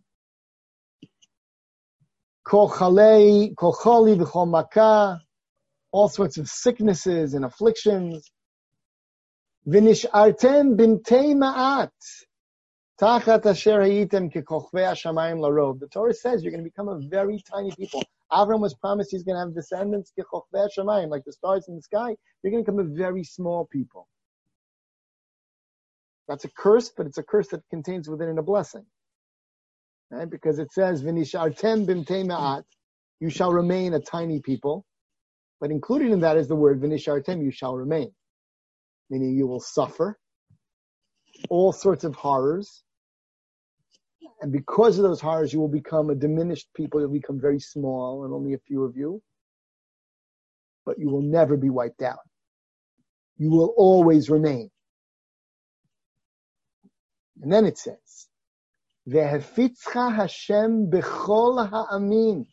Kol chalei, kol choli v'chol makah. All sorts of sicknesses and afflictions. V'nish'artem bintei ma'at. Tachat asher hayitem kekochvei hashamayim larov. The Torah says you're going to become a very tiny people. Avram was promised he's going to have descendants, like the stars in the sky. You're going to become a very small people. That's a curse, but it's a curse that contains within it a blessing. Right? Because it says, V'nishartem bimtei ma'at, you shall remain a tiny people. But included in that is the word, V'nishartem, you shall remain. Meaning you will suffer all sorts of horrors. And because of those horrors, you will become a diminished people. You'll become very small and only a few of you. But you will never be wiped out. You will always remain. And then it says, Ve'hefitzcha Hashem b'chol ha'amin.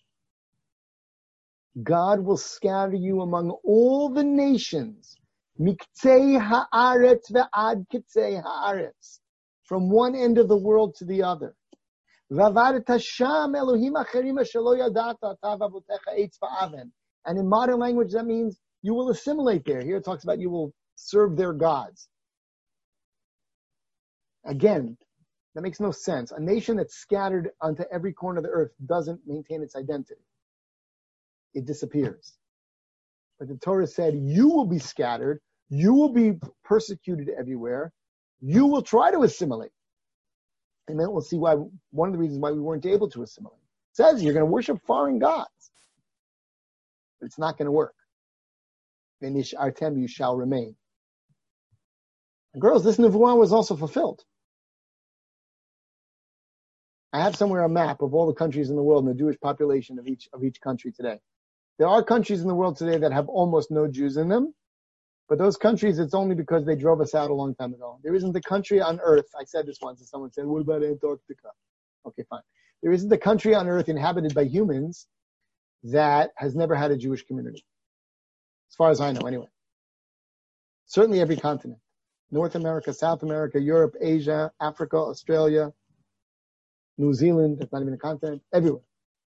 God will scatter you among all the nations. Miktei ha'aretz ve'ad kitzei ha'aretz. From one end of the world to the other. And in modern language, that means you will assimilate there. Here it talks about you will serve their gods. Again, that makes no sense. A nation that's scattered onto every corner of the earth doesn't maintain its identity. It disappears. But the Torah said, you will be scattered, you will be persecuted everywhere, you will try to assimilate. And then we'll see why, one of the reasons why we weren't able to assimilate. It says you're going to worship foreign gods. But it's not going to work. V'nish artem, you shall remain. And girls, this nevuah was also fulfilled. I have somewhere a map of all the countries in the world and the Jewish population of each of each country today. There are countries in the world today that have almost no Jews in them. But those countries, it's only because they drove us out a long time ago. There isn't a country on earth, I said this once, and someone said, what about Antarctica? Okay, fine. There isn't a country on earth inhabited by humans that has never had a Jewish community. As far as I know, anyway. Certainly every continent. North America, South America, Europe, Asia, Africa, Australia, New Zealand, that's not even a continent, everywhere.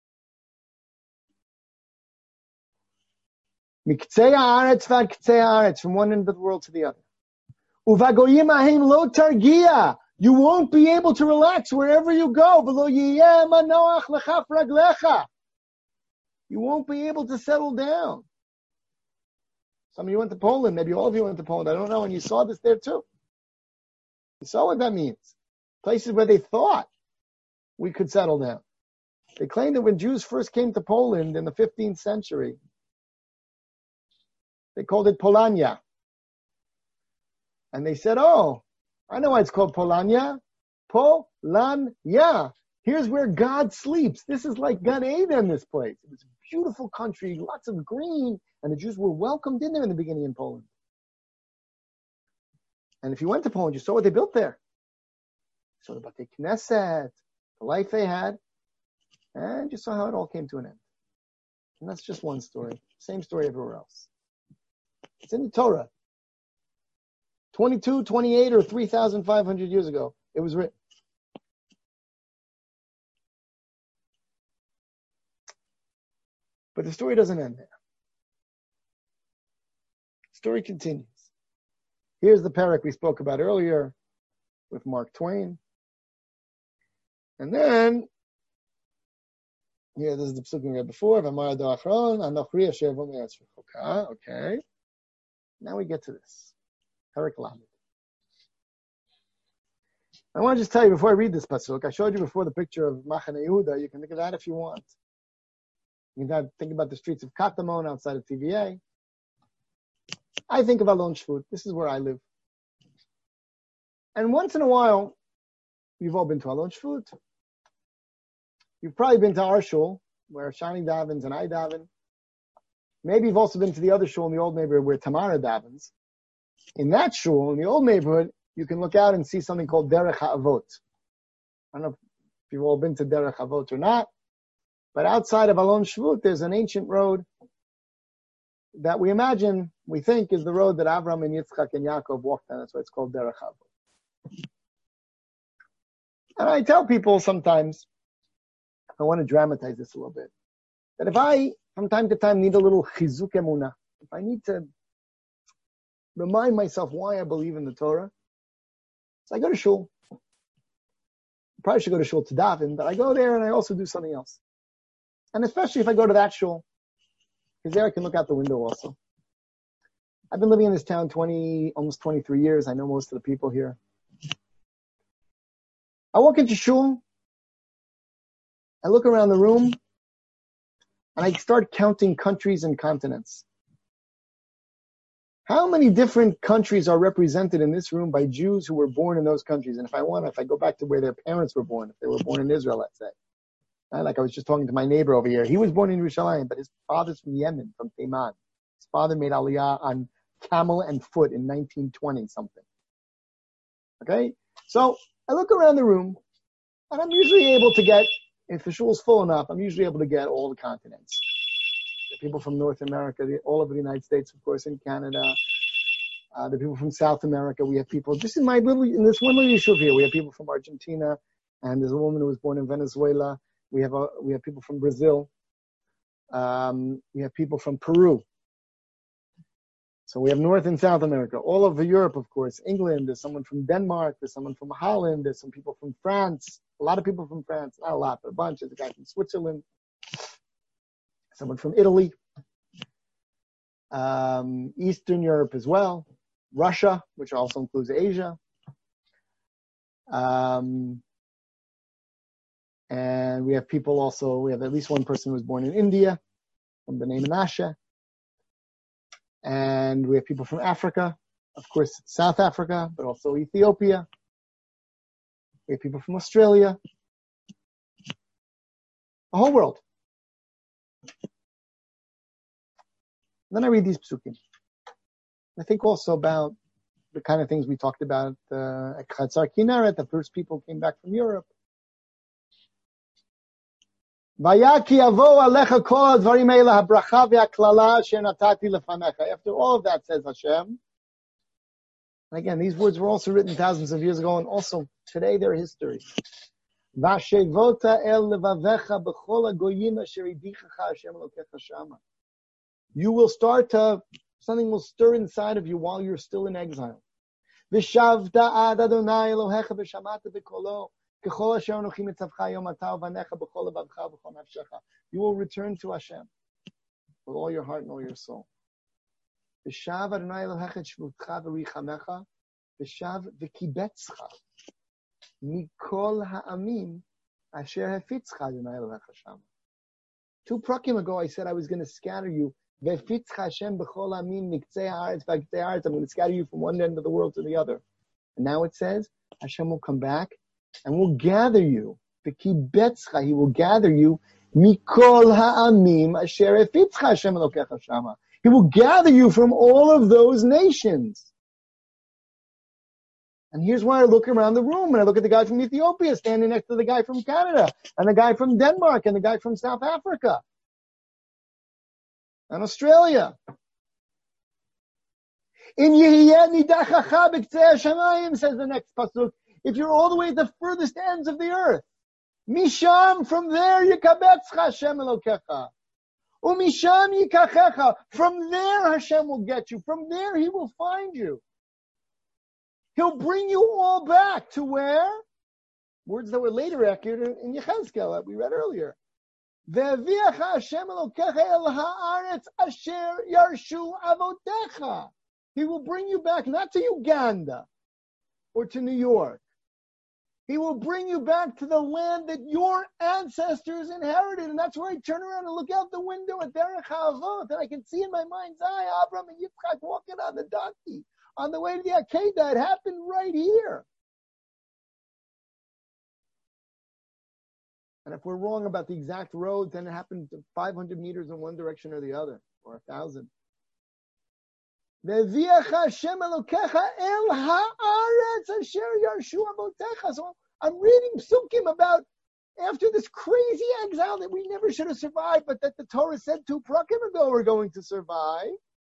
Miktzei haaretz v'ad ktzei haaretz, from one end of the world to the other. Uvagoyim ahim lo targia. You won't be able to relax wherever you go. V'lo yiyeh manoach lechaf raglecha. You won't be able to settle down. Some of you went to Poland. Maybe all of you went to Poland. I don't know. And you saw this there too. You saw what that means. Places where they thought we could settle down. They claim that when Jews first came to Poland in the fifteenth century, they called it Polania. And they said, oh, I know why it's called Polania. Polania. Here's where God sleeps. This is like Gan Eden, this place. It was a beautiful country, lots of green, and the Jews were welcomed in there in the beginning in Poland. And if you went to Poland, you saw what they built there. You saw the Batei Knesset, the life they had, and you saw how it all came to an end. And that's just one story. Same story everywhere else. It's in the Torah. twenty-two, twenty-eight, or three thousand five hundred years ago, it was written. But the story doesn't end there. The story continues. Here's the parak we spoke about earlier with Mark Twain. And then, yeah, this is the psukim we read before. Okay. Now we get to this. Parak Lamed. I want to just tell you before I read this pasuk, I showed you before the picture of Machane Yehuda. You can think of that if you want. You can think about the streets of Katamon outside of T V A. I think of Alon Shvut. This is where I live. And once in a while, you've all been to Alon Shvut. You've probably been to our shul, where Shani davens and I daven. Maybe you've also been to the other shul in the old neighborhood where Tamara davens. In that shul, in the old neighborhood, you can look out and see something called Derech HaAvot. I don't know if you've all been to Derech HaAvot or not, but outside of Alon Shvut, there's an ancient road that we imagine, we think, is the road that Avram and Yitzchak and Yaakov walked on. That's why it's called Derech Avot. And I tell people sometimes, I want to dramatize this a little bit, that if I, from time to time, need a little chizuk emunah, if I need to remind myself why I believe in the Torah, so I go to shul. I probably should go to shul to daven, but I go there and I also do something else. And especially if I go to that shul, because there I can look out the window also. I've been living in this town twenty, almost twenty-three years. I know most of the people here. I walk into shul, I look around the room, and I start counting countries and continents. How many different countries are represented in this room by Jews who were born in those countries? And if I want, if I go back to where their parents were born, if they were born in Israel, let's say. Right? Like I was just talking to my neighbor over here. He was born in Yerushalayim, but his father's from Yemen, from Teiman. His father made Aliyah on camel and foot in nineteen twenty something. Okay? So I look around the room, and I'm usually able to get, if the shul's full enough, I'm usually able to get all the continents. The people from North America, the, all over the United States, of course, in Canada, uh, the people from South America. We have people, just in my little, in this one little yeshuv here, we have people from Argentina, and there's a woman who was born in Venezuela. We have a, we have people from Brazil. Um, we have people from Peru. So we have North and South America. All over Europe, of course. England, there's someone from Denmark, there's someone from Holland, there's some people from France. A lot of people from France, not a lot, but a bunch. There's a guy from Switzerland, someone from Italy, um, Eastern Europe as well, Russia, which also includes Asia. Um, and we have people also, we have at least one person who was born in India, from the name Menashe. And we have people from Africa, of course, South Africa, but also Ethiopia. We have people from Australia, the whole world. Then I read these psukim. I think also about the kind of things we talked about uh, at Chatzar Kinneret, the first people came back from Europe. After all of that, says Hashem. And again, these words were also written thousands of years ago, and also today they're history. You will start to, something will stir inside of you while you're still in exile. You will return to Hashem with all your heart and all your soul. Two prakim ago, I said I was going to scatter you. I'm going to scatter you from one end of the world to the other. And now it says, Hashem will come back and will gather you. He will gather you. He will gather you from all of those nations. And here's why I look around the room and I look at the guy from Ethiopia standing next to the guy from Canada and the guy from Denmark and the guy from South Africa and Australia. In Yehiyeh Nidachacha b'ktzei hashamayim, says the next pasuk, if you're all the way at the furthest ends of the earth, Misham, from there, Yikabetzcha Hashem Elokecha. Umisham Yikachecha, from there Hashem will get you. From there He will find you. He'll bring you all back to where? Words that were later accurate in Yechezkel that we read earlier. Ve'aviacha Hashem Elokecha el haaretz asher yarshu avotecha. He will bring you back, not to Uganda or to New York. He will bring you back to the land that your ancestors inherited. And that's where I turn around and look out the window at Derech HaAvot, and I can see in my mind's eye Abraham and Yitzchak walking on the donkey on the way to the Akedah. It happened right here. And if we're wrong about the exact road, then it happened five hundred meters in one direction or the other, or a thousand. So I'm reading psukim about after this crazy exile that we never should have survived, but that the Torah said two prakim ago we're going to survive.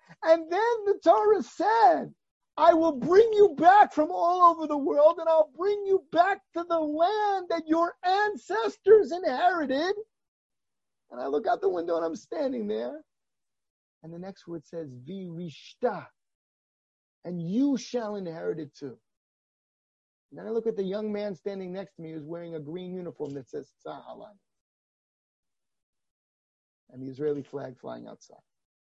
And then the Torah said, I will bring you back from all over the world, and I'll bring you back to the land that your ancestors inherited. And I look out the window and I'm standing there. And the next word says, Virishta. And you shall inherit it too. And then I look at the young man standing next to me who's wearing a green uniform that says Tzahal on it. And the Israeli flag flying outside.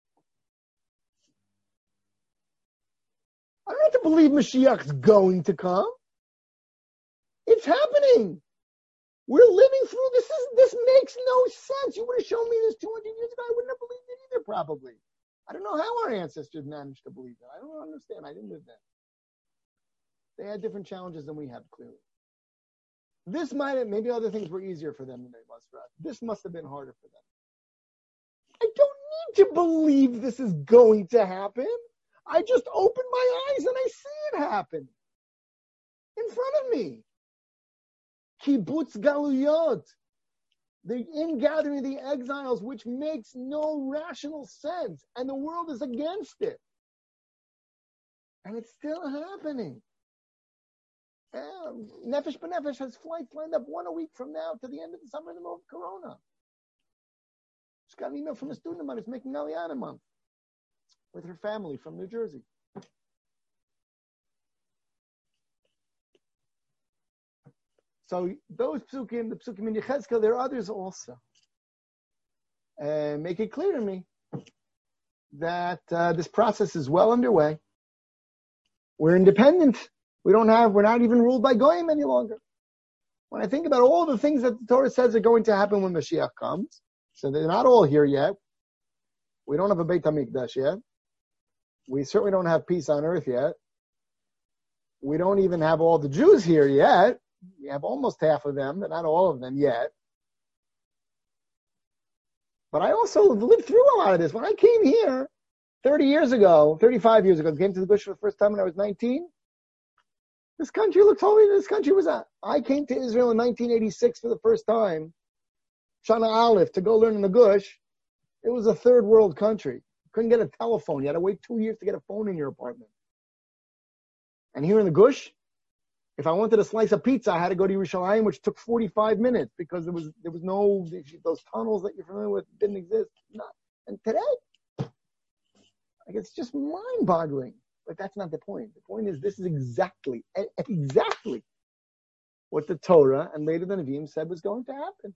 I don't have to believe Mashiach's going to come. It's happening. We're living through this. Is, this makes no sense. You would have shown me this two hundred years ago. I wouldn't have believed it either, probably. I don't know how our ancestors managed to believe it. I don't understand. I didn't live then. They had different challenges than we have, clearly. This might have, maybe other things were easier for them than they was for us. This must have been harder for them. I don't need to believe this is going to happen. I just open my eyes and I see it happen in front of me. Kibbutz Galuyot, the ingathering of the exiles, which makes no rational sense, and the world is against it. And it's still happening. And Nefesh B'Nefesh has flights lined up one a week from now to the end of the summer in the middle of Corona. Just got an email from a student of mine who's making Aliyah month with her family from New Jersey. So those psukim, the psukim in Yechezkel, there are others also. And make it clear to me that uh, this process is well underway. We're independent. We don't have, we're not even ruled by Goyim any longer. When I think about all the things that the Torah says are going to happen when Mashiach comes, so they're not all here yet. We don't have a Beit HaMikdash yet. We certainly don't have peace on earth yet. We don't even have all the Jews here yet. We have almost half of them, but not all of them yet. But I also lived through a lot of this. When I came here thirty years ago, thirty-five years ago, came to the Gush for the first time when I was nineteen, this country looked holy. This country was a, I came to Israel in nineteen eighty-six for the first time, Shana Aleph, to go learn in the Gush. It was a third world country. Couldn't get a telephone. You had to wait two years to get a phone in your apartment. And here in the Gush, if I wanted a slice of pizza, I had to go to Yerushalayim, which took forty-five minutes because there was there was no, those tunnels that you're familiar with didn't exist. Not. And today, like, it's just mind-boggling. But that's not the point. The point is this is exactly, exactly what the Torah and later the Nevi'im said was going to happen.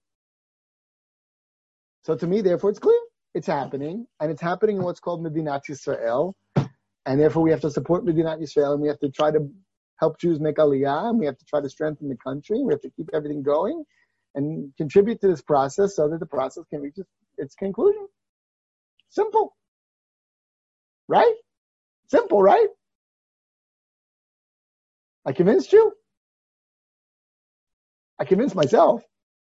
So to me, therefore, it's clear. It's happening. And it's happening in what's called Medinat Yisrael. And therefore, we have to support Medinat Yisrael, and we have to try to help Jews make Aliyah, and we have to try to strengthen the country. We have to keep everything going and contribute to this process so that the process can reach its conclusion. Simple. Right? Simple, right? I convinced you? I convinced myself.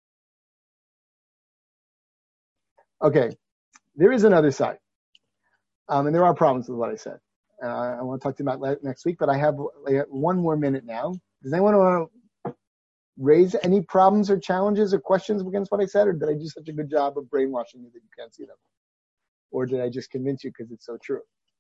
Okay. There is another side. Um, and there are problems with what I said. Uh, I want to talk to you about that next week, but I have like, one more minute now. Does anyone want to raise any problems or challenges or questions against what I said, or did I do such a good job of brainwashing you that you can't see them? Or did I just convince you because it's so true?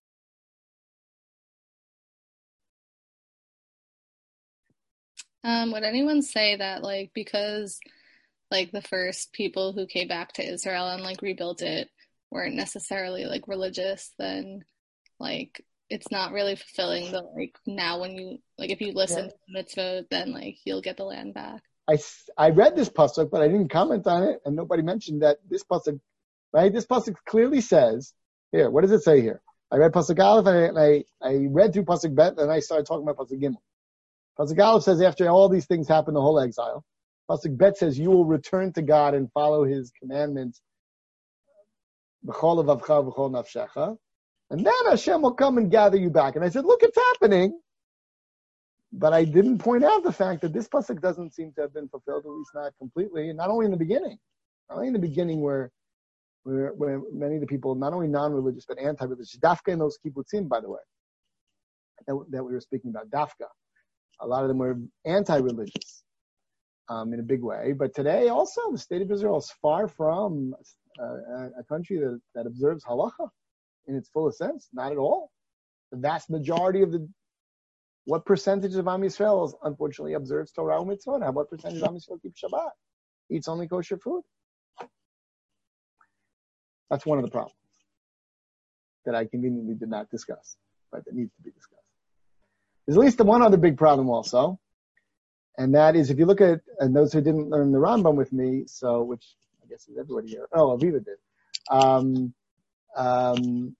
Um, would anyone say that, like, because, like, the first people who came back to Israel and, like, rebuilt it weren't necessarily, like, religious, then, like, it's not really fulfilling the, like, now when you, like, if you listen yeah. to the mitzvah, then, like, you'll get the land back. I, I read this pasuk, but I didn't comment on it, and nobody mentioned that this pasuk, right? This pasuk clearly says, here, what does it say here? I read pasuk Aleph, and I, I, I read through pasuk Bet, and I started talking about pasuk Gimel. Pasuk Aleph says after all these things happen, the whole exile. Pasuk Bet says you will return to God and follow His commandments. B'chol levavcha v'chol nafshecha. And then Hashem will come and gather you back. And I said, look, it's happening. But I didn't point out the fact that this pasuk doesn't seem to have been fulfilled, at least not completely, and not only in the beginning. Not only in the beginning where, where, where many of the people, not only non-religious, but anti-religious, dafka in those kibbutzim, by the way, that, that we were speaking about, dafka. A lot of them were anti-religious um, in a big way. But today also, the state of Israel is far from uh, a country that, that observes halacha. in its fullest sense? Not at all. The vast majority of the, what percentage of Am Yisrael unfortunately observes Torah and Mitzvot? What percentage of Am Yisrael keeps Shabbat? Eats only kosher food? That's one of the problems that I conveniently did not discuss, but that needs to be discussed. There's at least one other big problem also, and that is if you look at, and those who didn't learn the Rambam with me, so, which I guess is everybody here. Oh, Aviva did. Um, um,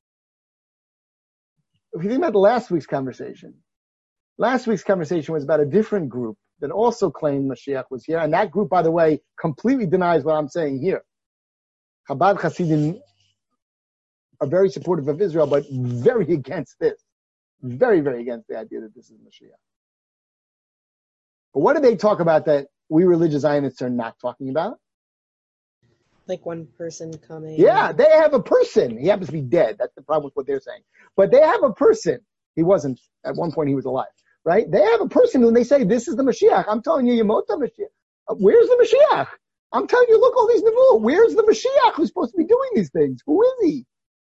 if you think about last week's conversation, last week's conversation was about a different group that also claimed Mashiach was here, and that group, by the way, completely denies what I'm saying here. Chabad Hasidim are very supportive of Israel, but very against this. Very, very against the idea that this is Mashiach. But what do they talk about that we religious Zionists are not talking about? Like one person coming. Yeah, they have a person. He happens to be dead. That's the problem with what they're saying. But they have a person. He wasn't. At one point, he was alive. Right? They have a person who they say, this is the Mashiach. I'm telling you, Yemota Mashiach. Where's the Mashiach? I'm telling you, look, all these Nevuah. Where's the Mashiach who's supposed to be doing these things? Who is he?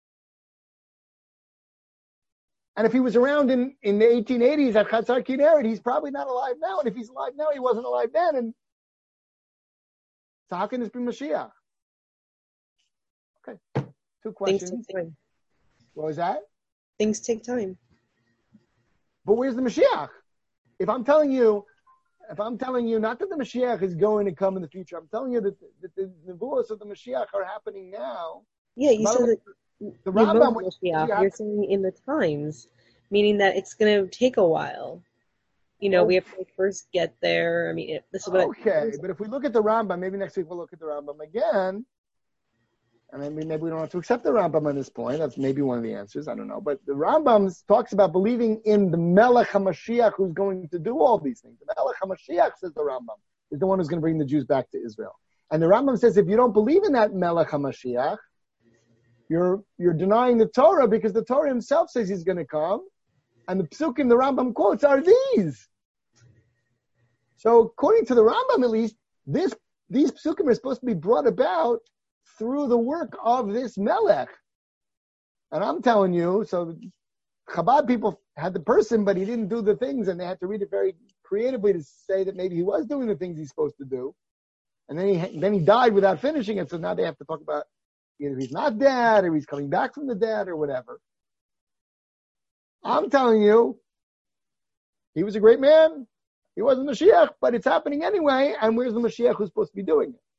And if he was around in, in the eighteen eighties at Chatzar Kinneret, he's probably not alive now. And if he's alive now, he wasn't alive then. And so how can this be Mashiach? Okay, two questions. Things take time. What was that? Things take time. But where's the Mashiach? If I'm telling you, if I'm telling you not that the Mashiach is going to come in the future, I'm telling you that, that the Nevuos of the Mashiach are happening now. Yeah, you said that the Rambam, Mashiach, you're saying in the times, meaning that it's going to take a while. You know, oh. we have to first get there. I mean, it, this is what. Okay, but if we look at the Rambam, maybe next week we'll look at the Rambam again. I mean, maybe we don't have to accept the Rambam at this point. That's maybe one of the answers. I don't know. But the Rambam talks about believing in the Melech HaMashiach who's going to do all these things. The Melech HaMashiach, says the Rambam, is the one who's going to bring the Jews back to Israel. And the Rambam says if you don't believe in that Melech HaMashiach, you're, you're denying the Torah because the Torah himself says he's going to come. And the psukim the Rambam quotes are these. So according to the Rambam, at least, this these psukim are supposed to be brought about through the work of this Melech. And I'm telling you, so Chabad people had the person, but he didn't do the things, and they had to read it very creatively to say that maybe he was doing the things he's supposed to do. And then he then he died without finishing it, so now they have to talk about either he's not dead, or he's coming back from the dead, or whatever. I'm telling you, he was a great man. He wasn't Mashiach, but it's happening anyway, and where's the Mashiach who's supposed to be doing it?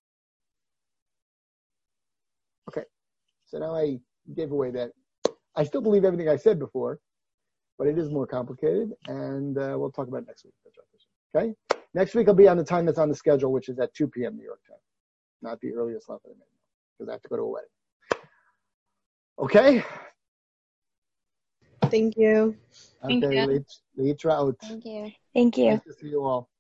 Okay, so now I gave away that. I still believe everything I said before, but it is more complicated, and uh, we'll talk about it next week. Okay? Next week I'll be on the time that's on the schedule, which is at two p.m. New York time, not the earliest slot that I made, because I have to go to a wedding. Okay? Thank you. Thank okay, you. Leach, Leach out. Thank you. Thank you. Nice to see you all.